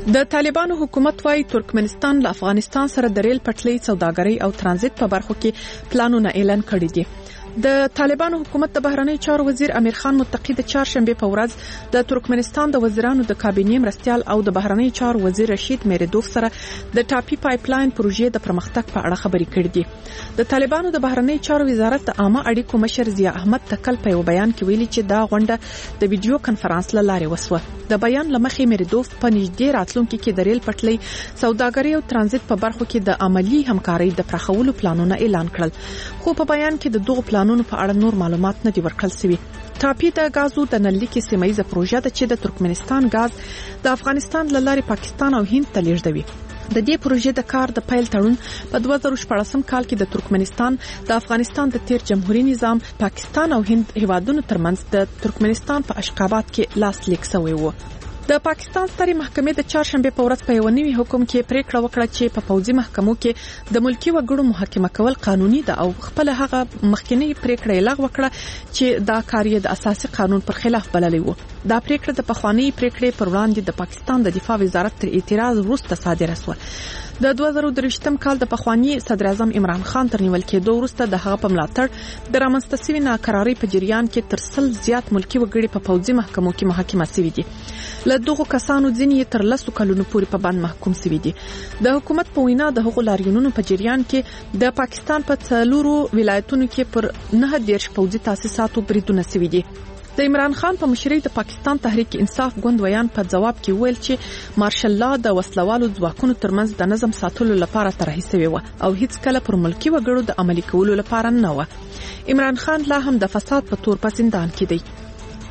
د طالبانو حکومت وايي ترکمنستان له افغانستان سره د ریل پټلۍ سوداګرۍ او ترانزیت په برخو کې پلانونه اعلان کړي دي. د طالبانو حکومت د بهرنی چارو وزیر امیر خان متقی د چهارشنبه په ورځ د ترکمنستان د وزیرانو د کابینې مرستیال او د بهرنی چارو وزیر رشید میردوف سره د ټاپي پایپلاین پروژې د پرمختګ په اړه خبرې کړې دي. د طالبانو د بهرنی چارو وزارت د عامه اړیکو مشر ضیا احمد تکل په یو بیان کې ویلي چې دا غونډه د ویډیو کانفرنس له لارې وسوه. د بیان لمخې میردوف په نږدې راتلونکي کې د ریل پټلۍ سوداګرۍ او ترانزیت په برخو کې د عملی همکارۍ د پراخولو پلانونه اعلان کړل، خو په بیان کې د دغو پلانونو په اړه نور معلومات نه دي ورکړل شوي. ټاپي د غازو د نللیکي سیمایي پروژه ده چې د ترکمنستان غاز د افغانستان له لارې پاکستان او هند ته لیږدوي. د دې پروژې د کار د پیل تړون په 2014 کال کې د ترکمنستان د افغانستان د تیر جمهوریت نظام پاکستان او هند هیوادونو ترمنځ د ترکمنستان په اشخابات کې لاس لیک شوی و. د پاکستان سترې محکمې د چهارشنبه په ورځ په یو نوي حکم کې پریکړه وکړه چې په پوځي محکمو کې د ملکی وګړو محاکمه کول قانوني ده او خپل هغه مخکنی پریکړه لغوه کړه چې دا کار یې د اساسي قانون پر خلاف بللی و. دا پریکړه د پخوانی پریکړې پر وړاندې د پاکستان د دفاع وزارت تر اعتراض وروسته صادره شوه. د 2023م کال د پخوانی صدر اعظم عمران خان تر نیول کېدو وروسته د هغه په ملاتړ د رامنځته شوې ناکرارۍ په جریان کې تر 100 زیات ملکی وګړي په پوځي محکمو کې محاکمه شوي دي. له دغو کسانو ځینې تر 10 کلونو پورې په بند محکوم شوي دي. د حکومت په وینا د هغو لاریونونو په جریان کې د پاکستان په 4 ولایتونو کې پر 9 پوځي تاسیساتو بریدونه شوي دي. د عمران خان په مشرۍ د پاکستان تحریک انصاف ګوند ویان په جواب کې ویل چې مارشل لا د وسلوالو ځواکونو ترمنځ د نظم ساتلو لپاره طرحه شوی و او هیڅ کله پر ملکی وګړو د عملي کولو لپاره نه و. عمران خان لا هم د فساد په تور په زندان کې دی.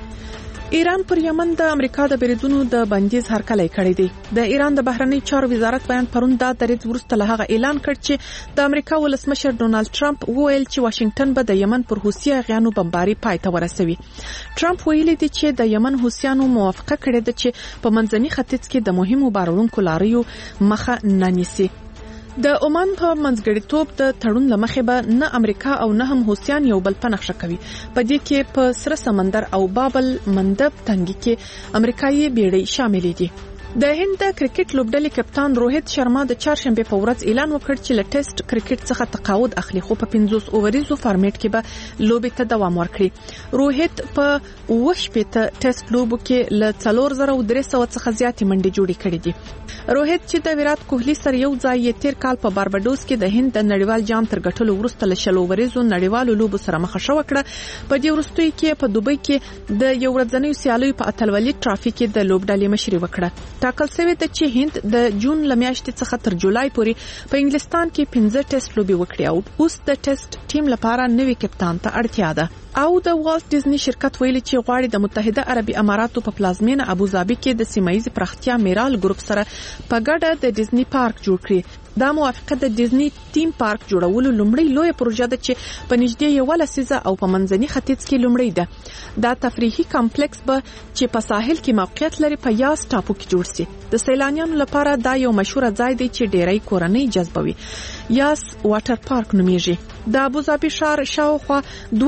ایران پر یمن د امریکا د بریدونو د بندیز هرکلی کړی دی. د ایران د بهرنی چارو وزارت بیان پرون دا دریځ وروسته له هغه اعلان کړ چې د امریکا ولسمشر ډونالد ټرمپ وویل چې واشنگټن به د یمن پر حوثي اغیانو بمباري پای ته ورسوي. ټرمپ ویلي دی چې د یمن حوثیانو موافقه کړې ده چې په منځني ختیځ کې د مهمو بارونکو لاریو مخه نه نیسي. د عمان په منځګړیتوب د تړون لمخې به نه امریکا او نه هم حوثیان یو بل په نقشه کوي. په دې کې په سره سمندر او بابل مندب تنګي کې امریکایي بیړۍ شامل دي. د هند د کرکټ لوبډلې کپتان روهیت شرما د چهارشنبه په ورځ اعلان وکړ چې له ټیسټ کرکټ څخه تقاعد اخلي، خو په 50 اووریزو فارمیټ کې به لوبې ته دوام ورکړي. روهیت په 8 ټیسټ لوبو کې له 4300 څخه زیاتې منډې جوړې کړې دي. روهیت چې د ویرات کوهلی سره یو ځای یې تیر کال په بارباډوس کې د هند د نړیوال جام تر ګټلو وروسته له 20 اووریزو نړیوالو لوبو سره مخ شو کړه. په دې وروستي کې په دوبۍ کې د یو ورځنیو سیالیو په اتلولي ټرافي کې د لوبډلې مشري وکړه. ټاکل شوی دی چې هند د جون لمیاشتې څخه تر جولای پورې په انګلستان کې 15 ټیسټ لوبي وکړي او اوس د ټیسټ ټیم لپاره نوی کپتان ته اړتیا ده. او د والت ډیزنی شرکت ویلي چې غواړي د متحده عربي اماراتو په پلازمینه ابوظبي کې د سیمایي پراختیا میرال ګروپ سره په ګډه د ډیزنی پارک جوړ کړي. دا موافقه د ډیزنی تیم پارک جوړولو لومړی لوی پروژه ده چې په نږدې یو لسیزه او په منځني ختیځ کې لومړی ده. دا تفریحي کمپلیکس به چې په ساحل کې موقعیت لري په یاس ټاپو کې جوړ شي. د سیلانیانو لپاره دا یو مشهور ځای دی چې ډیری کورنۍ جذبوي. یاس واټر پارک نومیږي. د ابوظبي ښار شاوخوا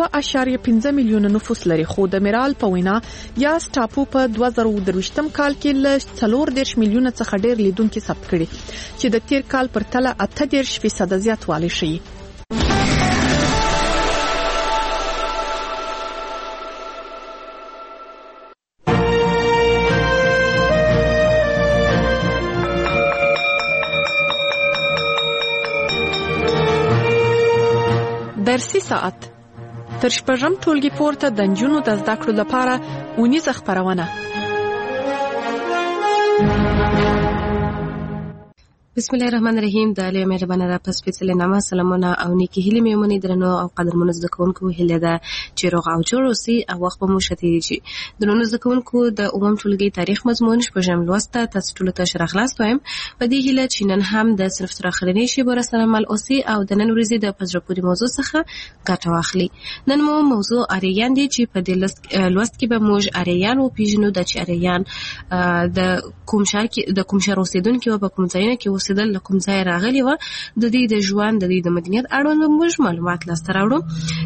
2.15 میلیونه نفوس لري، خو د میرال په وینا یاس ټاپو په 2023م کال کې له 40 میلیونه څخه ډیر لیدونکو ثبت کړي چې د تیر کال پر تله 8% زیاتوالی شي. درسي ساعت تر شپږم ټولګي پورته د نجونو د زده کړو لپاره اونیزه خپرونه. بسم الله الرحمن الرحیم. د علی مهربانه را پس سپیڅلې نامه سلامونه او نیکی هیلې مې ومني درنو او قدرمنو زده کوونکو هیله ده چې روغ او جوړ اوسئ او وخت به مو ښه تېرېږي. درنو زده کوونکو د اووم ټولګي تاریخ مضمون شپږم لوست ته تاسو ټولو ته ښه راغلاست وایم په دې هیله چې نن هم د صنف تر اخرنۍ شیبو راسره مل اوسئ او د نن ورځې د په زړه پورې موضوع څخه ګټه واخلئ. نن مو موضوع اریان دی چې په دې لوست کې به موږ اریان وپېژنو. د چې اریان د کوم ښار اوسېدونکي و په کوم ځایونو کې اوسېدل له کوم ځای راغلي و د دې د ژوند د دې د مدنیت اړوند موږ معلومات لاسته راوړو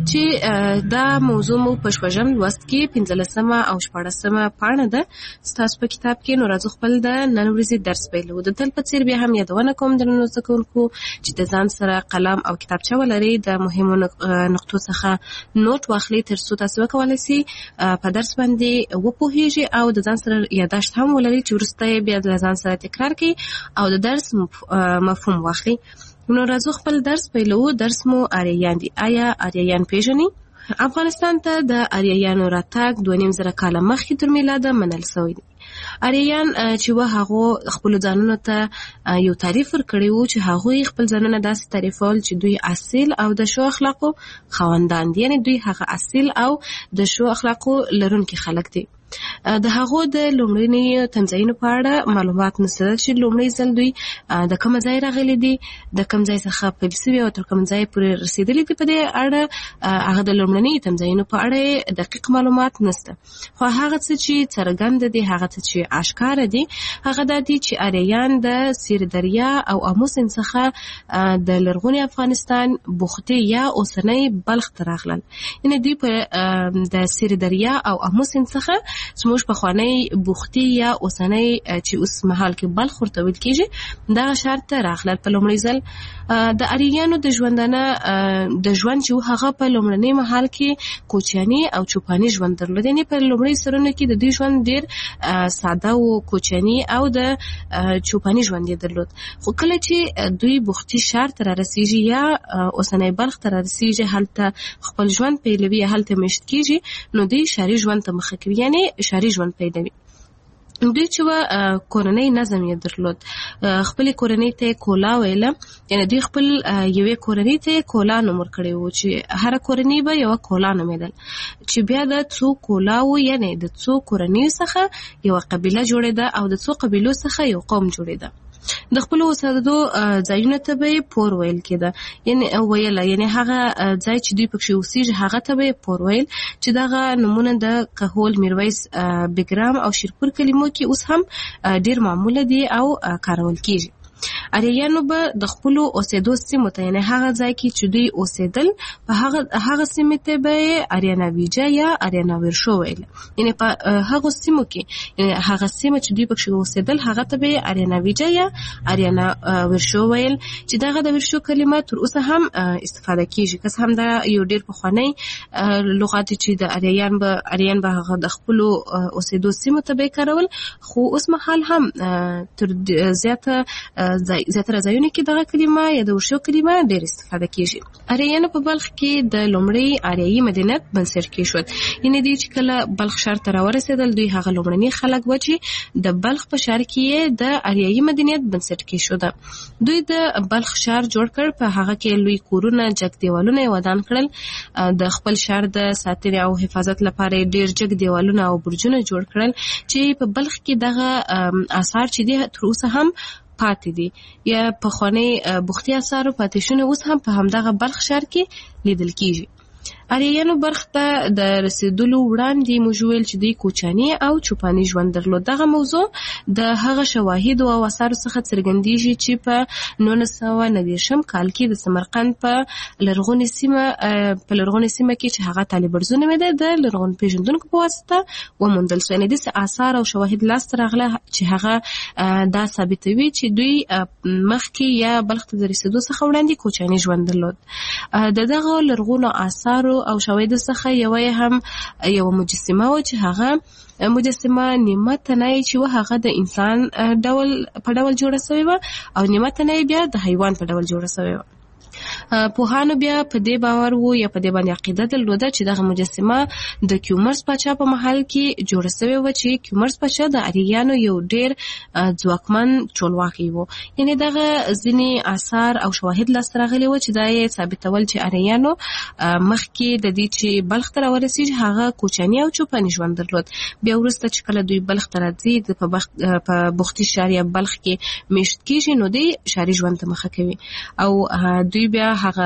چې دا موضوع مو په شپږم لوست کې 15 او 14 پاڼه ده ستاسو په کتاب کې. نو راځو خپل د نن ورځې درس پیلو. د تل په څیر بیا هم یادونه کوم درنو زده کوونکو چې د ځان سره قلم او کتابچه ولري، د مهمو نقطو څخه نوٹ واخلي ترڅو تاسو وکولای شئ په درس باندې وپوهیږئ او د ځان سره یادداشت هم ولري چې وروسته بیا د ځان سره تکرار کړئ او د درس مفهوم واخلي. نو راځو خپل درس پیلو. درس مو آریایان دي. آیا آریایان پیژنئ؟ افغانستان ته د آریایانو راتګ 2.5 کاله مخکې تر میلاده منل شوی دی. آریایان چې هغه خپل ځانونو ته یو تعریف ورکړی وو چې هغه خپل ځانونه داسې تعریفول چې دوی اصیل او د ښو اخلاقو خاوندان دي، یعنی دوی هغه اصیل او د ښو اخلاقو لرونکي خلک دي. د هغو د لومړني تمځایونو په اړه معلومات نشته چې لومړی ځل دوی د کوم ځای راغلي دي، د کوم ځای څخه پیل شوي او تر کوم ځای پورې رسیدلي دي. په دې اړه هغه د لومړني تمځایونو په اړه دقیق معلومات نشته. خو هغه څه چې څرګند دي، هغه څه چې اشکار دي، هغه د دې چې آریایان د سیر دریا او امو سیند څخه د لرغوني افغانستان بوختي یا اوسنۍ بلخ ته راغلل. یعنی دوی په د سیر دریا او امو سیند څخه زموږ پخوانی بوختي یا اوسنۍ چې اوس مهال کې بلخ ورته ویل کېږي دغه ښار ته راغلل. په لومړي ځل د آریایانو د ژوندانه د ژوند چې هغه په لومړني مهال کې کوچیاني او چوپاني ژوند درلود. یعنې په لومړي سرونو کې د دوی ژوند ډېر ساده و، کوچیاني او د چوپاني ژوند یې درلود. خو کله چې دوی بوختي ښار ته رارسېږي یا اوسنۍ بلخ ته رارسېږي، هلته خپل ژوند پیلوي، هلته میشت کېږي، نو دوی ښاري ژوند ته مخه کوي، یعنې ښاري ژوند پیلوي. دوی چې کورنۍ نظم یې درلود، خپلې کورنۍ ته کولا ویله، یعنی دوی خپل یوې کورنۍ ته کولا نوم ورکړی و چې هره کورنۍ به یوه کولا نومېدل، چې بیا د څو کولاو یعنی د څو کورنیو څخه یوه قبیله جوړېده او د څو قبیلو څخه یو قوم جوړېده. د خپل اوسېدو ځایونو ته به یې پور ویل کېده، یعنی هغه ځای چې دوی پکښې اوسېږي هغه ته به یې پور ویل، چې دغه نومونه د کهول، میرویس، بګرام او شیرپور کلمو کې اوس هم ډېر معموله دي او کارول کېږي. آریایانو به د خپلو اوسېدو سیمو ته، یعنې هغه ځای کې چې دوی اوسېدل، په هغه سیمې ته به یې آریاناویجه یا آریاناویرشو ویل. یعنې په هغو سیمو کې هغه سیمه چې دوی پکښې اوسېدل هغه ته به یې آریاناویجه یا آریاناویرشو ویل، چې دغه د ویرشو کلمه تر اوسه هم استفاده کېږي. که څه هم دا یو ډېر پخوانی لغات چې د آریان به هغه د خپلو اوسېدو سیمو ته به یې کارول، خو اوس مهال هم تر زیاتره ځایونو کې دغه کلمه یا د ورشو کلمه ډېر استفاده کېږي. آریایانو په بلخ کې د لومړی آریایي مدنیت بنسټ کېښود. یعنې دوی چې کله بلخ ښار ته راورسېدل، دوی هغه لومړني خلک وو چې د بلخ په ښار کې یې د آریایي مدنیت بنسټ کېښوده. دوی د بلخ ښار جوړ کړ، په هغه کې لوی کورونه، جګ دیوالونه یې ودان کړل. د خپل ښار د ساتنې او حفاظت لپاره یې ډېر جګ دیوالونه او برجونه جوړ کړل، چې په بلخ کې دغه آثار چې دي تر اوسه هم پاتې دي، یا پخوانی بوختي آثارو پاتې شونې اوس هم په همدغه بلخ ښار کې لیدل کېږي. آریایانو بلخ ته د رسیدلو وړاندې موږ ویل چې دوی کوچاني او چوپاني ژوند درلود. دغه موضوع د هغه شواهدو او آثارو څخه څرګندېږي چې په 1990 کال کې د سمرقند په لرغونې سیمه کې چې هغه طالبرزو نومېده، د لرغون پیژندونکو په واسطه وموندل شو. یعنې داسې آثار او شواهد لاسته راغله چې هغه دا ثابتوي چې دوی مخکې یا بلخ ته د رسیدو څخه وړاندې کوچاني ژوند درلود. د دغه لرغونو آثارو او شواهدو څخه یوه مجسمه و چې هغه مجسمه نیمه تنه چې هغه د انسان په ډول جوړه شوې وه او نیمه تنه بیا د حیوان په ډول جوړه شوې وه. پوهانو بیا په دې باور وو یا په دې باندې عقیده درلوده چې دغه مجسمه د کیومرث پاچا په محل کې جوړه شوې وه، چې کیومرث پاچا د آریایانو یو ډېر ځواکمن ټولواکی و. یعنې دغه ځینې آثار او شواهد لاسته راغلي وو چې دا یې ثابتول چې آریایانو مخکې د دې چې بلخ ته راورسېږي هغه کوچاني او چوپاني ژوند درلود. بیا وروسته چې کله دوی بلخ ته راځي، په بوختي ښار یا بلخ کې میشت کېږي، نو دوی ښاري ژوند ته مخه کوي او دوی بیا هغه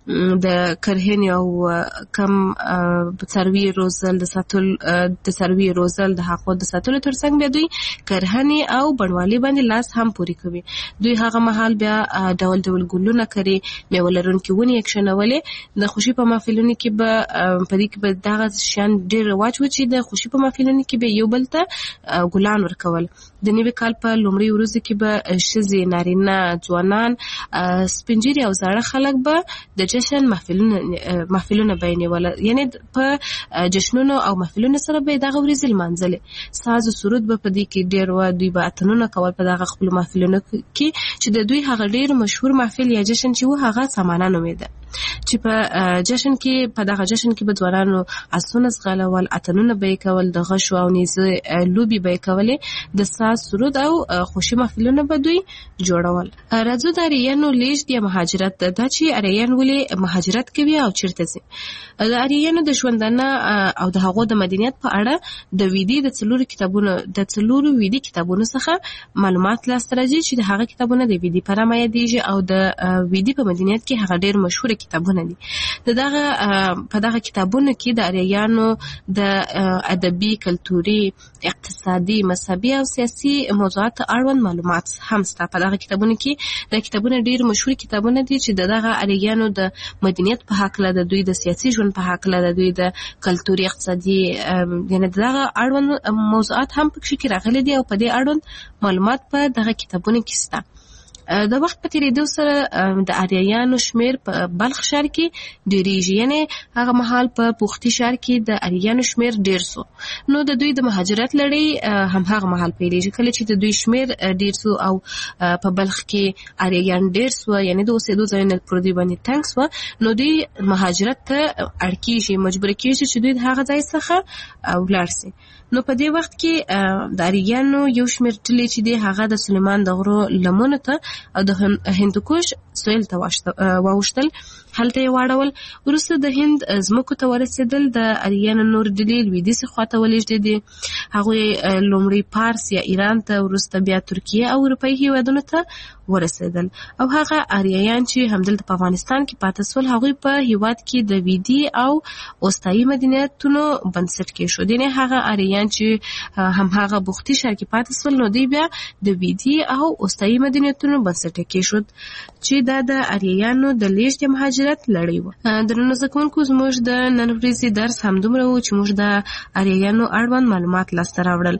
د کرهنې او کم څاروي روزل د څاروي روزل د حقوقو د ساتلو ترڅنګ بیا دوی کرهنې او بڼوالي باندې لاس هم پوري کوي. دوی هغه مهال بیا ډول ډول ګلونه کوي، میوه لرونکي ونې یکشنولې. د خوشي په محفلونو کې به په دې کې به دغه شان ډېر رواج و چې د خوشي په محفلونو کې به یو بل ته ګلان ورکول. د نوي کال په لومړي ورځو کې به ښځې، نارینه، ځوانان، سپین ږیري او زاړه خلک به د جشن محفلونه به نیول، یعنی په جشنونو او محفلونو سره به دغه ورځې لمانځلې. ساز او سرود به په دې کې ډېر و. دوی به اتنونه کول په دغه خپل محفلونو کې چې د دوی هغه ډېر مشهور محفل یا جشن چې و هغه سمانه نومیده، چې په جشن کې په دغه جشن کې به ځوانانو آسونه ځغلول، اتنونه به کول، د غشو او نیزه لوبي به کولې، د ساز سرود او خوشي محفلونه به دوی جوړول. راځو د اریانو لیږد یا مهاجرت. دا چې اریان ولې مهاجرت کوي او چیرته ځي. د اریانو د ژوندانه او د هغو د مدنیت په اړه د ویدي د څلورو ویدي کتابونو څخه معلومات لاسته راځي چې د هغه کتابونه د ویدي په نامه یادېږي او د ویدي په مدنیت کې هغه ډېر مشهور کتابونه دي. په دغه کتابونو کې د اریانو د ادبي، کلتوري، اقتصادي، مذهبي او سیاسي موضوعات اړوند معلومات هم شته. په دغه کتابونو کې د کتابونه ډېر مشهور کتابونه دي چې دغه اریانو د مدنیت په هکله، د دوی د سیاسي ژوند په هکله، د دوی د کلتوري، اقتصادي، یعنی دغه اړوند موضوعات هم پکې کې راغلي دي او په دې اړوند معلومات په دغه کتابونو کې شته. د وخت په تیریدو سره د اریانو شمیر په بلخ ښار کې ډیریږي، یعنی هغه مهال په پوختي ښار کې د اریانو شمیر ډیر سو. نو د دوی د مهاجرت لړۍ هم هغه مهال پیلېږي کله چې د دوی شمیر ډیر سو او په بلخ کې اریان ډیر سو، یعنی د اوسېدو ځایونه پر دوی باندې تنګ سو. نو دوی مهاجرت ته اړ کېږي، مجبور کېږي چې دوی د هغه ځای څخه ولاړ شي. نو په دې وخت کې د اریانو یو شمیر ټلې چې دی هغه د سلیمان د غرو لمنو ته او د هندوکش سویل ته واوښتل، هلته یې واړول. وروسته د هند ځمکو ته ورسېدل. د اریانو نور ډلې لویدیځې خواته ولېږدېدې. هغوی لومړی پارس یا ایران ته، وروسته بیا ترکیه او اروپایي هېوادونو ته ورسېدل. او هغه اریایان چې همدلته په افغانستان کې پاتې سول، هغوی په هېواد کې د ویدي او اوستایي مدنیتونو بنسټ کېښود. یعنې هغه اریایان چې هماغه بوختي ښار کې پاتې سول، نو دوی بیا د ویدي او اوستایي مدنیتونو بنسټ کېښود چې دا د اریایانو د لیږد یا مهاجرت لړۍ وه. درنو زده کوونکو، زموږ د نن ورځې درس همدومره و چې موږ د اریایانو اړوند معلومات لاسته راوړل.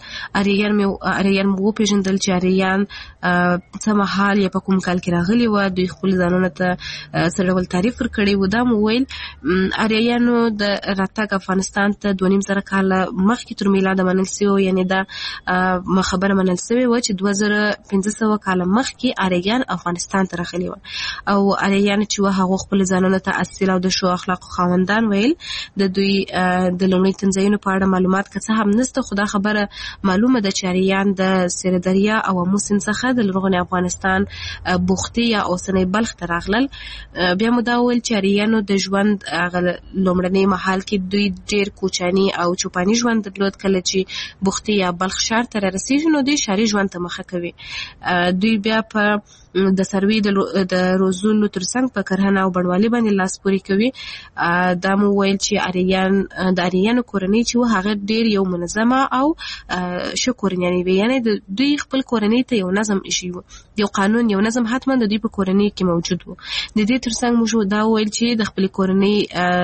اریان مو وپېژندل چې اریان څه مهال یا په کوم کال کې راغلي وه، دوی خپل ځانونه ته څه ډول تعریف ورکړی و. دا مو ویل اریایانو د راتګ افغانستان ته 2.5 کاله مخکې تر میلاده منل سوی، یعنې دا خبره منل سوې وه چې 2500 کاله مخکې اریان افغانستان ته راغلي وه. او اریان چې وه هغو خپل ځانونه ته اصیل او د ښو اخلاقو خاوندان ویل. د دوی د لومړي تنځایونو په اړه معلومات که څه هم نشته، خو دا خبره معلومه ده چې اریان د سیر دریا او امو سیند څخه د لرغوني افغانستان بوختي یا اوسنی بلخ ته راغلل. بیا مو دا ویل چې اریانو د ژوند لومړني مهال کې دوی ډېر کوچني او چوپاني ژوند درلود. کله چې بوختي یا بلخ ښار ته رارسېږي، نو دوی ښاري ژوند ته مخه کوي. دوی بیا په د څاروي د روزلو ترڅنګ په کرهنه او بڼوالي باندې لاس پورې کوي. دا مو ویل چې د اریانو کورنۍ چې و هغه ډېر یو منظمه او ښه کورنۍ وي، یعنې د دوی خپل کورنۍ ته یو نظم ایښی و، یو قانون، یو نظم حتما د دوی په کورنۍ کې موجود و. د دې ترڅنګ موږ دا ویل چې د خپل کورنۍ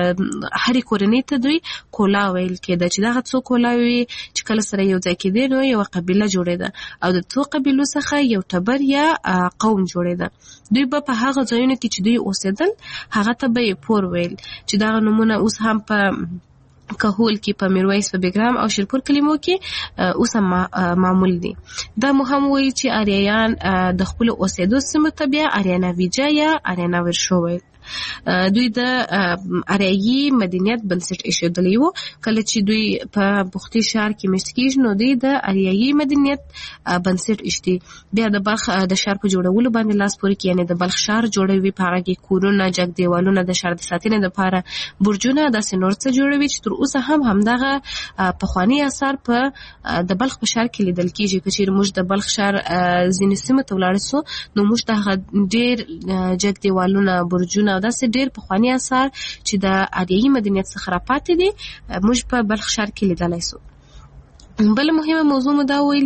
هرې کورنۍ ته دوی کولا ویل کېده، چې دغه څو کولاوي چې کله سره یو ځای کېدې نو یوه قبیله جوړېده او د څو قبیلو څخه یو ټبر یا قوم جوړېده. دوی به په هغه ځایونو کې چې دوی اوسېدل هغه ته به یې پور ویل، چې دغه نومونه اوس هم په کهول کې، په میرویس، په بیګرام او شیرپور کلمو کې اوس هم معمول دي. دا مو هم وایي چې اریایان د خپلو اوسېدو سیمو ته بیا اریاناویجا یا اریاناورشو ویل. دوی د اریایي مدنیت بنسټ ایښودلی و. کله چې دوی په بوختي ښار کې مېشت کېږي، نو دوی د اریایي مدنیت بنسټ ایښدي. بیا د بلخ د ښار په جوړولو باندې لاس پورې کوي، یعنې د بلخ ښار جوړوي. په هغه کې کورونه، جګ دیوالونه، د ښار د ساتنې لپاره برجونه، داسې نور څه جوړوي چې تر اوسه هم همدغه پخواني اثار د بلخ په ښار کې لیدل کېږي. که چېرې موږ د بلخ ښار ځینې سیمو ته ولاړ سو، نو موږ دغه ډېر جګ دیوالونه، برجونه او داسې ډېر پخواني آثار چې د آریایي مدنیت څخه راپاتې دي موږ په بلخ ښار کې لیدلی سو. بل مهمه موضوع مو دا ویل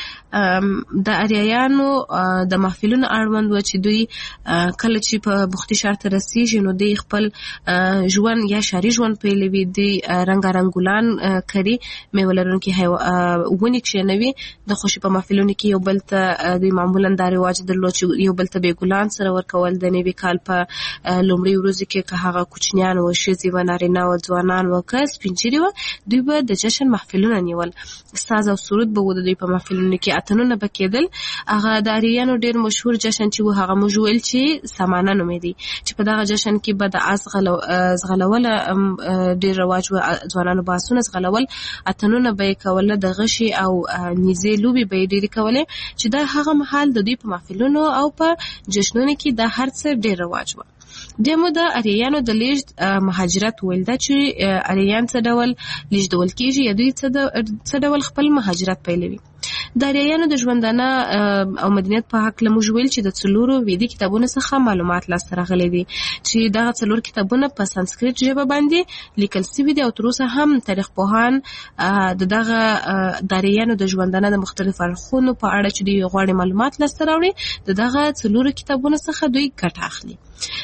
چې د اریایانو د محفلونو اړوند و چې دوی کله چې په بختي ښار ته رسیږي نو دوی خپل ژوند یا ښاري ژوند پیلوي، دوی رنګارنګ ګلان کري، میوه لرونکي ونې کښېنوي، د خوښۍ په محفلونو کې یو بل ته دوی معمولا دا رواج درلود چې یو بل ته بې ګلان سره ورکول د نوي کال په لومړۍ ورځو کې، که هغه کوچنیان و، ښځې و، نارینه و، ځوانان و، که سپین ږیري و، دوی به د جشن محفلونه نیول. ساز او سرود به و د دوی په محفلونو کې، اتنونه به کېدل. هغه د اریایانو ډېر مشهور جشن چې و هغه موږ ویل چې سمانه نومېدی، چې په دغه جشن کې به د آس ځغلوله ډېر رواج و، ځوانانو به آسونه ځغلول، اتنونه به یې کوله، د غشي او نیزې لوبې به یې ډېرې کولې، چې دا هغه مهال د دوی په محفلونو او په جشنونو کې دا هر څه ډېر رواج و. دمو د اریایانو د لیږد مهاجرت ویل دا چې اریایان څه ډول لیږدول کېږي یا دوی څه ډول خپل مهاجرت پیلوي. د اریایانو د ژوندانه او مدنیت په هکله موږ ویل چې د 4 ویدي کتابونو څخه معلومات لاسته راغلي دي، چې دغه 4 کتابونه په سانسکریت ژبه باندې لیکل شوي دي او تر اوسه هم تاریخ پوهان دغه د اریایانو د ژوندانه د مختلفو اړخونو په اړه چې دوی غواړي معلومات لاسته راوړي دغه 4 کتابونو څخه دوی ګټه اخلي.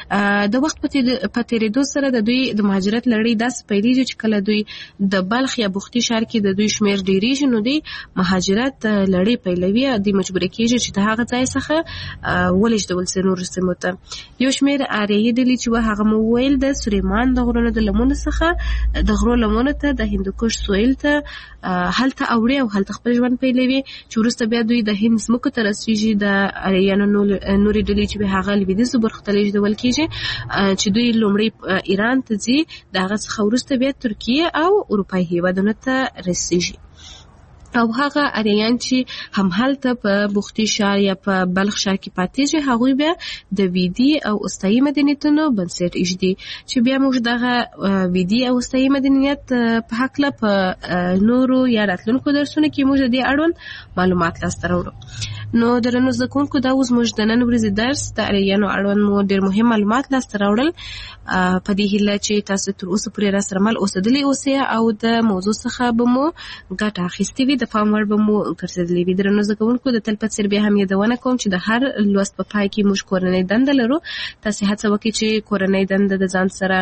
د وخت په تیریدو سره د دوی د مهاجرت لړۍ داسې پیلېږي چې کله دوی د بلخ یا بختي ښار کې د دوی شمېر ډېرېږي نو دوی مهاجرت لړۍ پیلوي، دوی مجبوره کېږي چې د هغه ځای څخه ولېږدول سي نورو سیمو ته. یو شمېر اریایي ډلې چې و هغه مو ویل د سلیمان د غرونو د لمنو څخه د غرو لمنو ته د هندوکش سویل ته هلته اوړي او هلته خپل ژوند پیلوي، چې وروسته بیا دوی د هند ځمکو ته رسېږي. د اریایانو نورې ډلې چې به هغه لوېدیځو برخو ته لېږدول کېږي، چې دوی لومړی ایران ته ځي، د هغه څخه وروسته بیا ترکیه او اروپایي هېوادونو ته رسېږي. او هغه اریایان چې هم هلته په بختي ښار یا په بلخ ښار کې پاتېږي هغوی بیا د ویدي او اوستایي مدنیتونو بنسټ ایږدي، چې بیا موږ دغه ویدي او اوستایي مدنیت په هکله په نورو یا راتلونکو درسونو کې موږ د دې اړوند معلومات لاسته راوړو. نو درنو زده کوونکو دا اوس موږ د نن ورځې درس د اریایانو اړوند مو ډېر مهم معلومات لاسته راوړل، په دې هیله چې تاسو تر اوسه پورې راسره مل اوسېدلي اوسئ او د موضوع څخه به مو ګټه اخیستې وي، د پام وړ به مو ګرځېدلي وي. درنو زده کوونکو د تل په څېر بیا هم یادونه کوم چې د هر لوست په پای کې موږ کورنۍ دنده لرو. تاسې هڅه وکړئ چې کورنۍ دنده د ځان سره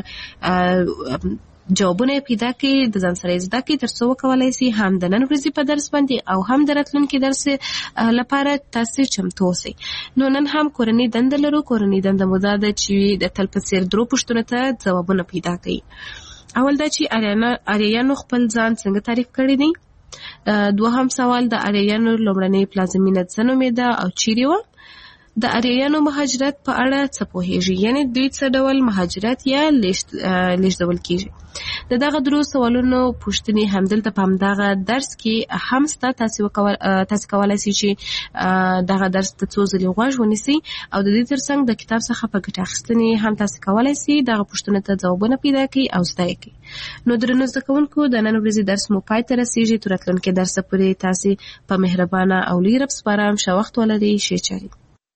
جوابونه پیدا کړئ، د ځان سره زده کړئ، تر څو وکولای شئ هم د نن ورځې په درس باندې او هم د راتلونکي درس لپاره تاسو چمتو اوسئ. نو نن هم کورنۍ دنده لرو. کورنۍ دنده مو دا ده چې د تل په څېر 3 پوښتنو ته ځوابونه پیدا کړئ. اول دا چې اریایانو خپل ځان څنګه تعریف کړی دی. دوهم سوال د اریایانو لومړنۍ پلازمینه څه نومېده او چیرې وه. د اریایانو مهاجرت په اړه څه پوهیږي، یعنی دوی څه ډول مهاجرت یا لیږدول کیږي. د دغه 3 سوالونو پوښتنې همدلته په همدغه درس کې هم سته. تاسو کولای شئ چې دغه درس ته څو ځلې غوږ ونیسئ او د دې ترڅنګ د کتاب څخه په ګټه اخیستنې هم تاسو کولای شئ دغه پوښتنو ته ځوابونه پیدا کړئ او زده یې کړئ. نو درنو زده کوونکو د نن ورځې درس مو پای ته رسیږي. تر راتلونکي درسه پورې تاسو په مهربانه او لوی رب سپارم. ښه وخت ولرئ. ښې چارې.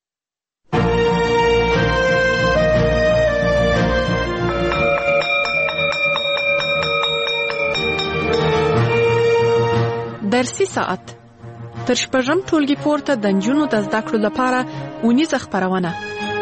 درسي ساعت تر 6 ټولګي پورته د نجونو د زده کړو لپاره اونیزه خپرونه.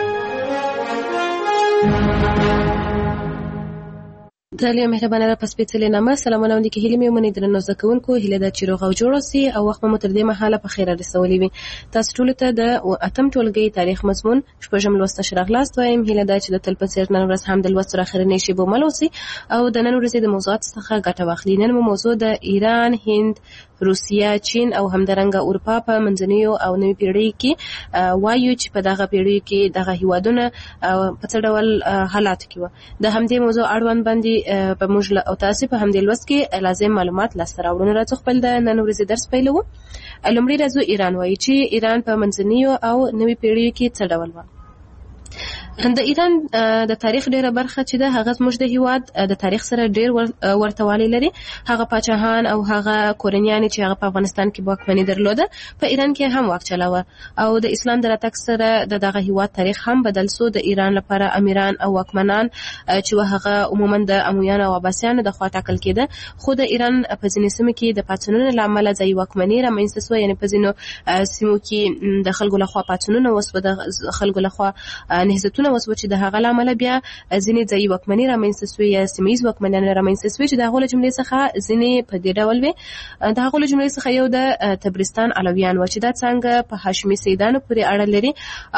تعالی مهربانه را پس پیڅلې نامه سلامونه ولیکي. هیله مې ومني درنو زده کوونکو، هیله ده چې روغ او جوړ اوسئ او وخت مو تر دې مهاله په خیر رسولې وي. تاسو ټول ته د 8م ټولګي تاریخ مضمون 6م لوست شراغلاست وایم. هیله ده چې د تل په څیر نن ورځ هم د لوست تر اخرنۍ شی بومل اوسئ او د نن ورځې د موضوعات څخه ګټه واخلئ. نن موضوع د ایران، هند، روسیه، چین او همدارنګه اروپا په منځنیو او نوي پیړۍ کې وایو چې په دغه پیړۍ کې دغه هیوادونه په څه ډول حالات کې و. د همدې موضوع اړوند باندې په موږ او تاسو په همدې لوست کې لازم معلومات لاسته راوړو. راځو خپل د نن ورځې درس پیلوو. لومړی راځو ایران وایي چې ایران په منځنیو او نوي پیړیو کې څه ډول و. د ایران د تاریخ ډیره برخه چې ده هغه زموږ د هیواد د تاریخ سره ډیر ورتوالی لري. هغه پاچاهان او هغه کورنیان چې هغه په افغانستان کې واکمني درلوده په ایران کې هم واک چلاوه او د اسلام د راتګ سره دغه هیواد تاریخ هم بدل سو. د ایران لپاره امیران او واکمنان چې هغه عموما د امویان او عباسیانو د خوا ټاکل کېده، خو د ایران په ځینې سیمو کې د پاڅونونو له امله ځايي واکمني رامنځته سوه. یعنې په ځینو سیمو کې د خلکو لخوا پاڅونونه وسوه، د خلکو لخوا نهضتونه وسوه چې د هغه لامل بیا ځینې ځایي واکمني رامنځته سوې یا سیمه‌ییز واکمنیان رامنځته سوې چې د هغو له جملې څخه ځینې په دې ډول وې. د هغو له جملې څخه یو د تبرستان علویان و چې دا څنګه په هاشمي سیدانو پورې اړه لري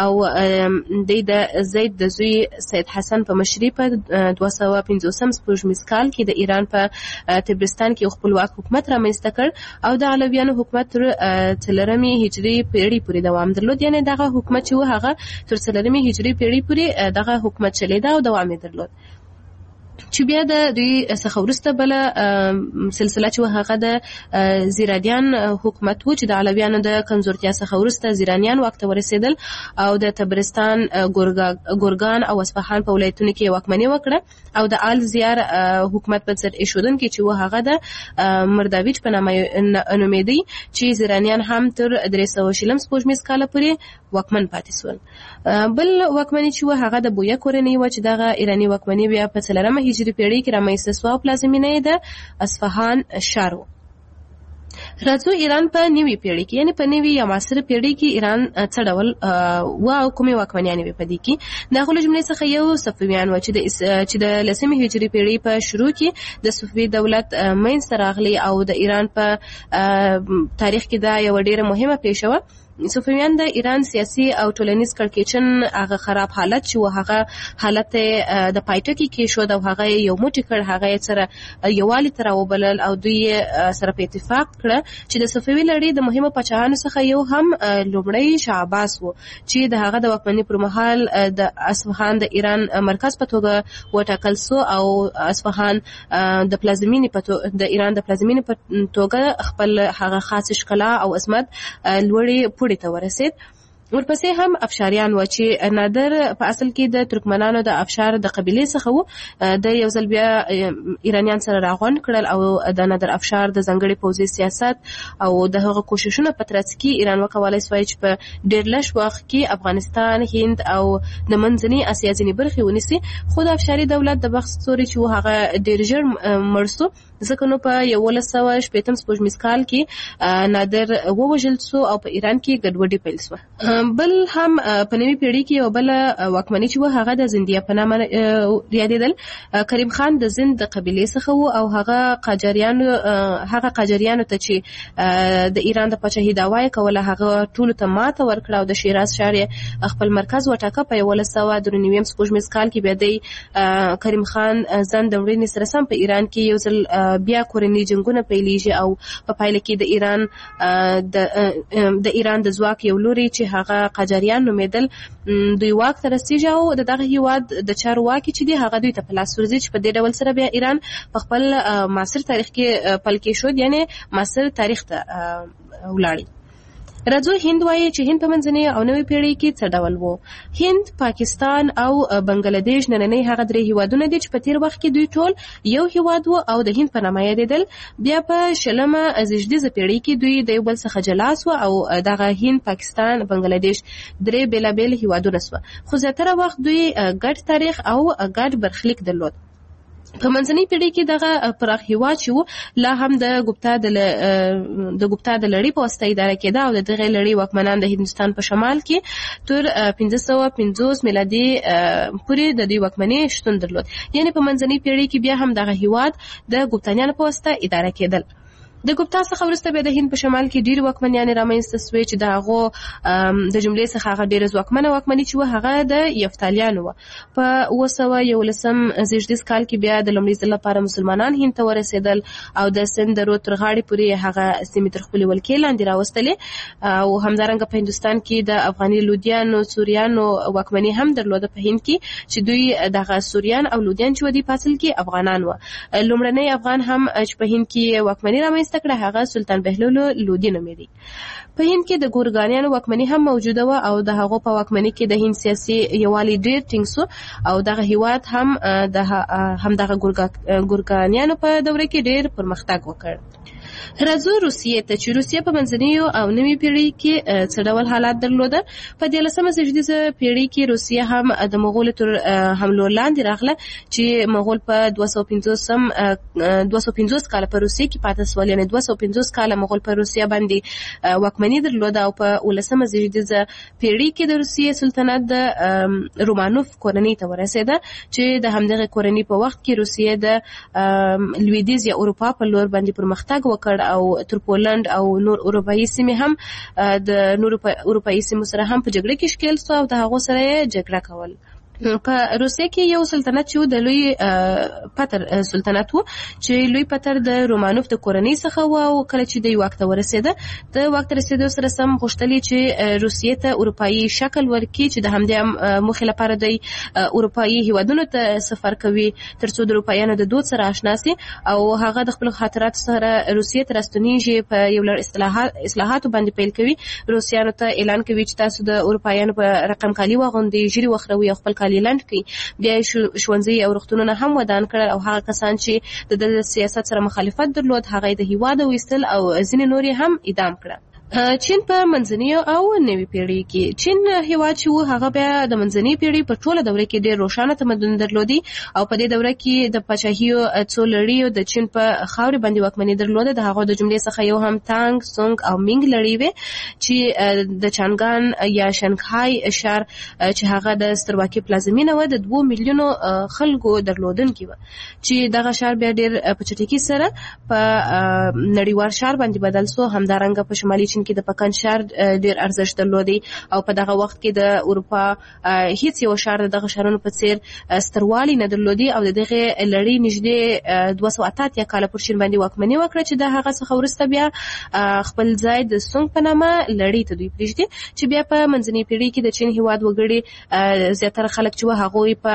او د زید د زوی سید حسن په مشرۍ په 250 سپوږمیز کال کې د ایران په تبرستان کې خپلواک حکومت رامنځته کړ او د علویانو حکومت تر 4 هجري پیړۍ پورې دوام درلود. یعنې دغه حکومت چې و هغه تر 4 هجري پیړۍ پورې دغه حکومت چلیده او دوام یې درلود. چې بیا د دوی څخه وروسته بله سلسله چې هغه د زیرانیان حکومت و چې د علویانو د کمزورتیا څخه وروسته زیرانیان واک ته ورسېدل او د تبرستان، ګورګان او اصفهان په ولایتونو کې واکمني وکړه او د آل زیار حکومت په سر ایښودونکي چې هغه د مرداویچ په نامه نومېدی چې زیرانیان هم تر 320 سپوږمیز کاله پورې واکمن پاتې سول. بل واکمني چې هغه د بویه کورنۍ و چې دغه ایراني واکمني بیا په 4 هجري پیړۍ کې رامنځته سوه او پلازمینه یې د اصفهان ښار و. راځو ایران په نوې پیړۍ کې، یعنې په نوې یا معاصره پیړۍ کې ایران څه ډول و او کومې واکمنیانې وې په دې کې. د هغو له جملې څخه یو صفویان و چې د 10 هجري پیړۍ په شروع کې د صفوي دولت منځته راغلی او د ایران په تاریخ کې دا یوه ډېره مهمه پیښه وه. صفویان د ایران سیاسي او ټولنیز کړکېچن هغه خراب حالت چې هغه حالت د پایټکي کې شو او هغه یو موټی کړ، هغه سره یووالي ته راوبلل او دوی سره په اتفاق کړه چې د صفوي لړۍ د مهمو پاچاهانو څخه یو هم لومړی شاه عباس و چې د هغه د واکمنۍ پر مهال د اصفهان د ایران مرکز په توګه وټاکل سو او اصفهان د ایران د پلازمینې په توګه خپل هغه خاص ښکلا او عظمت لوړې ته ورسید. ورپسې هم افشاریان و چې نادر په اصل کې د ترکمنانو د افشار د قبیلې څخه و. د یو ځل بیا ایرانیان سره راغونډ کړل او د نادر افشار د ځانګړي پوځي سیاست او د هغه کوششونه په ترڅ کې ایران وکولای سوای چې په ډېر لږ وخت کې افغانستان، هند او د منځنۍ اسیا ځینې برخې ونیسي. خو د افشاري دولت د بخت ستوري چې هغه ډېر ژر مړ سو، ځکه نو په 1160 سپوږمیز کال کې نادر ووژل سو او په ایران کې ګډوډي پیل سوه. بل هم په نوې پیړۍ کې یو بل واکمني چې هغه د زندیه په نامه یادېدل. کریم خان د زند د قبیلې څخه و او هغه قاجاریانو ته چې د ایران د پاچاهۍ دعوا یې کوله هغه ټولو ته ماته ورکړه او د شیراز ښار یې خپل مرکز وټاکه. په 1193 سپوږمیز کال کې بیا د کریم خان زند د مړینې سره سم په ایران کې یو ځل بیا کورني جنګونه پیلېږي او په پایله کې د ایران د ځواک یو لوري چې هغه قاجاریان نومېدل دوی واک ته رسېږي او دغه هیواد د چارو واکې چې دی هغه دوی ته په لاس ورځي چې په دې ډول سره بیا ایران په خپل معاصر تاریخ کې پل کېښود، یعنې معاصر تاریخ ته ولاړی. راځو هند وایي چې هند په منځنۍ او نوې پیړۍ کې څه ډول و. هند، پاکستان او بنگلادیش نننۍ هغه 3 هیوادونه دي چې په تیر وخت کې دوی ټول یو هیواد و او د هند په نامه یادېدل. بیا په 20مه زېږدیزه پیړۍ کې دوی د یو بل څخه جلا سوه او دغه هند، پاکستان، بنگلادیش 3 بېلابېل هیوادونه سوه. خو زیاتره وخت دوی ګډ تاریخ او ګډ برخلیک درلود. په منځنۍ پیړۍ کې دغه پراخ هیواد چې و لا هم د ګوپتا د لړۍ په واسطه اداره کېده او د دغې لړۍ واکمنان د هندوستان په شمال کې تر 1550 میلادي پورې د دوی واکمنۍ شتون درلود. یعنې په منځنۍ پیړۍ کې بیا هم دغه هیواد د ګوپتانیانو په واسطه اداره کېدل. د ګوپتا څخه وروسته بیا د هند په شمال کې ډېرې واکمنیانې رامنځته سوې چې د هغو د جملې څخه هغه ډېره ځواکمنه واکمني چې هغه د یفتالیانو وه. په 911 زېږدیز کال کې بیا د لومړي ځل لپاره مسلمانان هند ته ورسېدل او د سند د رود تر غاړې پورې هغه سیمې تر خپلې ولکې لاندې راوستلې او همدارنګه په هندوستان کې د افغاني لودیانو، سوریانو واکمني هم درلوده په هند کې چې دوی دغه سوریان او لودیان چې دوی په اصل کې افغانان وه. لومړنی افغان هم چې په هند کې واکمني رامنځته رامنځته کړه هغه سلطان بهلول لودي نومېدی. په هند کې د ګورګانیانو واکمني هم موجوده و او د هغو په واکمني کې د هند سیاسي یوالي ډېر ټینګ سو او دغه هیواد هم دغه ګورګانیانو په دوره کې ډېر پرمختګ وکړ. راځو روسیې ته چې روسیه په منځنیو او نوي پیړۍ کې څه ډول حالات درلوده. په 13مه زېږدیزه پیړۍ کې روسیه هم د مغولو تر حملو لاندې راغله چې مغول په 250 کاله په روسیه کې پاتې سول، یعنې 250 کاله مغول په روسیه باندې واکمني درلوده او په 19مه زېږدیزه پیړۍ کې د روسیې سلطنت د رومانوف کورنۍ ته ورسېده چې د همدغه کورنۍ په وخت کې روسیه د لویدیځ یا اروپا په لور باندې پرمختګ وکړ او تر پولند او نور اروپایي سیمې هم د نور اروپایي سیمو سره هم په جګړه کې ښکېل سو او د هغو سره یې جګړه کول. په روسیه کې یو سلطنت چې د لوی پتر سلطنت و چې لوی پتر د رومانوف د کورنۍ څخه و او کله چې د واک ته ورسېده د واک ته رسېدو سره سم غوښتل چې روسیې ته اروپایي شکل ورکړي چې د همدې موخې لپاره د اروپایي هیوادونو ته سفر کوي ترڅو د اروپایانو د دود سره آشنا شي او هغه د خپل خاطرات سره روسیې ته راستنیږي. په یو لړ اصلاحاتو باندې پیل کوي، روسیانو ته اعلان کوي چې تاسو د اروپایانو په رقم کالي واغوندئ، ژیړي وخروئ او خپل لند کی. بیا ښوونځي او روغتونونه هم ودان کړل او هغه کسان چې د سیاست سره مخالفت درلود هغه د هیواد ویستل او ځینې نورې هم اعدام کړل. چین په منځنیو او نوي پیړۍ کې چین هیواد چې و هغه بیا د منځنۍ پیړۍ په ټوله دوره کې ډېر روښانه تمدن درلودي او په دې دوره کې د پاچاهیو څو لړیو د چین په خاورې باندې واکمني درلوده. د هغو د جملې څخه یو هم تانګ، سونګ او مینګ لړۍ وې چې د چانګان یا شنګهای ښار چې هغه د سترواکۍ پلازمینه و د 2 میلیونو خلکو درلودونکي و چې دغه ښار بیا ډېر په چټکۍ سره په نړیوال ښار باندې بدل سو. همدارنګه په شمالي چین کې د پکن ښار ډېر ارزښت درلودي او په دغه وخت کې د اروپا هیڅ یو ښار دغه ښارونو په څیر ستروالی نه درلودي او دغه لړۍ نږدې 280 کاله پر چین باندې واکمني وکړه چې د هغه څخه وروسته بیا خپل ځای د سونګ په نامه لړۍ ته دوی پرېږدي چې بیا په منځنۍ پیړۍ کې د چین هیواد وګړي زیاتره خلک چې هغوی په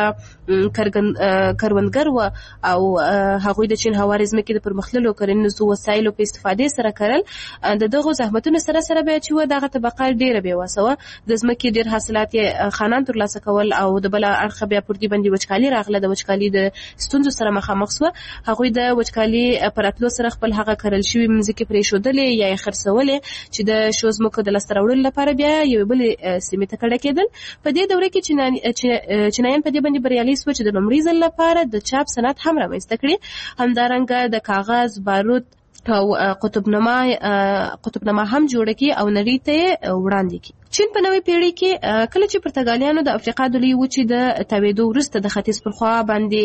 کروندګر و او هغوی د چین هوارې ځمکې د پرمختللو کرنیزو وسایلو په استفادې سره کرل. د دغو زحمتونو سره بیا چې دغه طبقه ډیره بېوسه وه، د ځمکې ډېر حاصلات یې خانان ترلاسه کول او د بله اړخه بیا پر دې باندې وچکالي راغله. د وچکالي د ستونزو سره مخامخ سوه. هغوی د وچکالي په راتلو سره خپل هغه کرل شوي مځکې پرېښودلې یا یې خرڅولې چې د شو ځمکو د لاسته راوړلو لپاره بیا یوې بلې سیمې ته کډه کېدل. په دې دوره کې چینایان په دې باندې بریالي سوه چې د لومړي ځل لپاره د چاپ صنعت هم رامنځته کړي. همدارنګه د کاغذ، بارود او قطبنامه هم جوړه کړي او نړۍ ته وړاندې کړي. چین په نوې پیړۍ کې کله چې پرتګالیانو د افریقا د لویې وچې د تاوېدو وروسته د ختیځ پر خوا باندې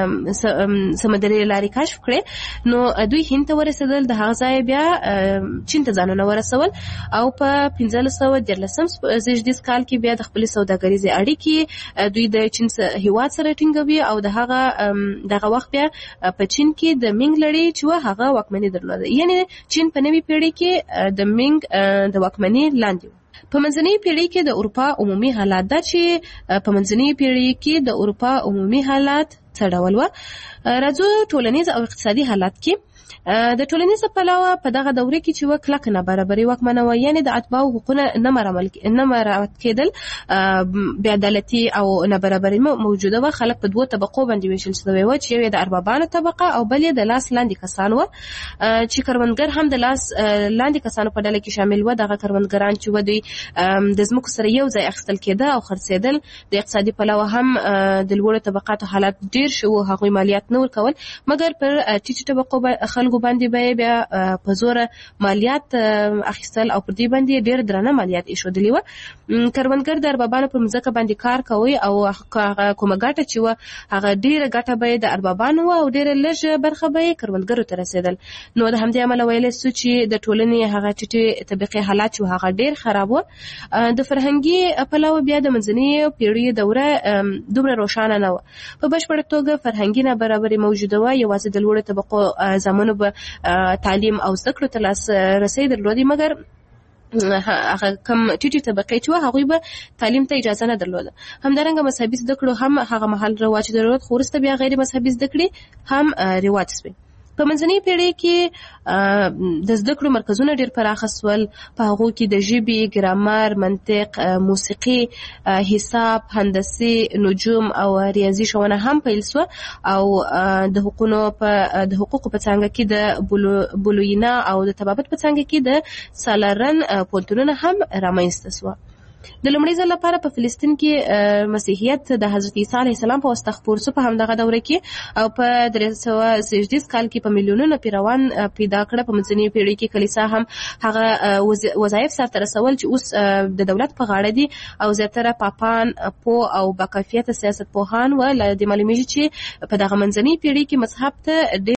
سمندري لارې کشف کړې نو دوی هند ته ورسېدل. د هغه ځای بیا چین ته ځانونه ورسول او په 1513 زېږدیز کال کې بیا د خپلې سوداګریزې اړیکې دوی د چین هیواد سره ټینګوي او دغه وخت بیا په چین کې د مینګ لړۍ چې هغه واکمني درلوده. یعنې چین په نوې پیړۍ کې د مینګ د واکمني لاندې. په منځنۍ پیړۍ کې د اروپا عمومي حالات دا چې په منځنۍ پیړۍ کې د اروپا عمومي حالات څه ډول و. راځو ټولنیز او اقتصادي حالات کې د ټولنیز پلوه په دغه دوره کې چې کلک نابرابري واکمنه وه، یعنې د اتباعو حقوقونه نه مراعات کېدل، بې عدالتي او نابرابري موجوده وه. خلک په 2 طبقو باندې ویشل شوي وو چې یو یې د اربابانو طبقه او بل یې د لاس لاندې کسان وو چې کروندګر هم د لاس لاندې کسانو په ډله کې شامل وو. دغه کروندګران چې دوی د ځمکو سره یو ځای اخیستل کېده او خرڅېدل. د اقتصادي پلوه هم د لوړو طبقاتو حالات ډېر شو، هغوی مالیات نه ورکول مګر پر ټیټو طبقو خلکو باندې به بیا په زوره مالیات اخیستل او پر دې باندې ډېر درانه مالیات ایښودلي وه. کروندګر د اربابانو پر مځکه باندې کار کوي او کومه ګټه چې وه هغه ډېره ګټه به یې د اربابانو وه او ډېره لږه برخه به یې کروندګرو ته رسېدل. نو د همدې امله ویلی سو چې د ټولنې هغه ټیټې طبقې حالات چې هغه ډېر خراب وه. د فرهنګي پلوه بیا د منځنۍ پیړۍ دوره دومره روښانه نه وه. په بشپړه توګه فرهنګي نابرابري موجوده وه. یوازې د لوړو طبقو زامنو به تعلیم او زده کړو ته لاسرسی درلودي مګر هغه کم ټیټې طبقې چې هغوی به تعلیم ته اجازه نه درلوده. همدارنګه مذهبي زده کړو هم هغه مهال رواج درلود خو وروسته بیا غیر مذهبي زده کړې هم رواج شوې. په منځنۍ پیړۍ کې د زده کړو مرکزونه ډېر پراخ شول. په هغو کې د ژبې، ګرامر، منطق، موسیقي، حساب، هندسي، نجوم او ریاضي ښوونه هم پیل شوه او د حقوقو په څانګه کې د بولوینا او د طبابت په څانګه کې د سالارن پوهنتونونه هم رامنځته شوه. د لومړي ځل لپاره په فلسطین کې مسیحیت د حضرت عیسی علیه السلام په واسطه خپور شو په همدغه دوره کې او په 330 کال کې په میلیونونو پیروان پیدا کړه. په منځنۍ پیړۍ کې کلیسا هم هغه وظایف سرته رسول چې اوس د دولت په غاړه دي او زیاتره پاپان او باکیفیته سیاست پوهان و. د معلومیږي چې په دغه منځنۍ پیړۍ کې مذهب ته